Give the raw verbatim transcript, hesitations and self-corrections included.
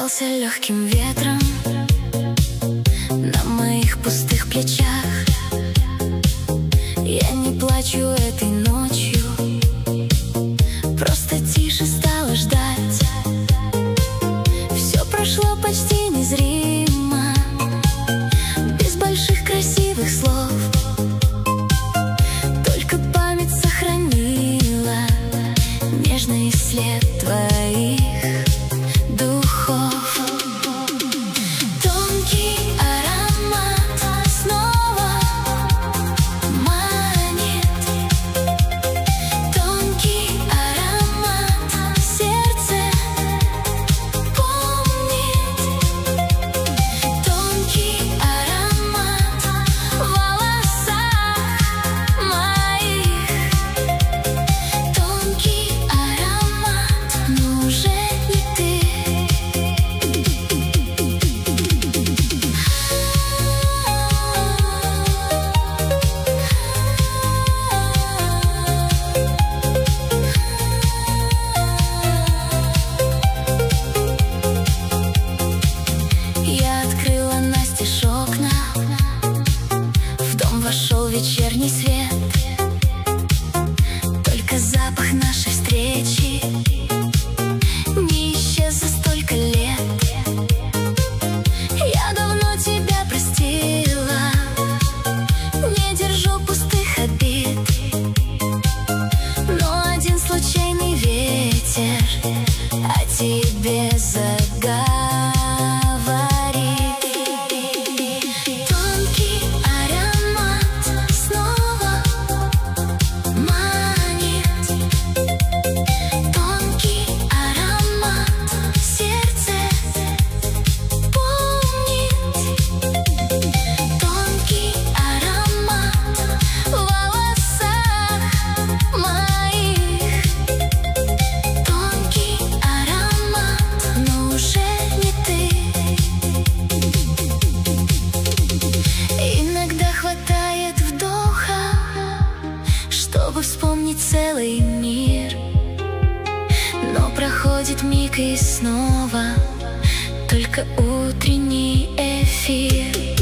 Остался легким ветром на моих пустых плечах. Я не плачу этой ночью, просто тише стала ждать. Все прошло почти незримо, без больших красивых слов. Только память сохранила нежный след твоих духов. Тонкий аромат снова манит, тонкий аромат сердце помнит, тонкий аромат в волосах моих, тонкий аромат, но уже не ты. Я открыла настежь окна, в дом вошел вечерний свет. Только запах нашей встречи не исчез за столько лет. Я давно тебя простила, не держу пустых обид, но один случайный ветер о тебе заговорит. Тонкий аромат снова манит, тонкий аромат сердце помнит, тонкий аромат в волосах моих, тонкий аромат, но уже не ты. Иногда хватает вдоха, чтобы вспомнить целый мир, но проходит миг и снова только утренний эфир.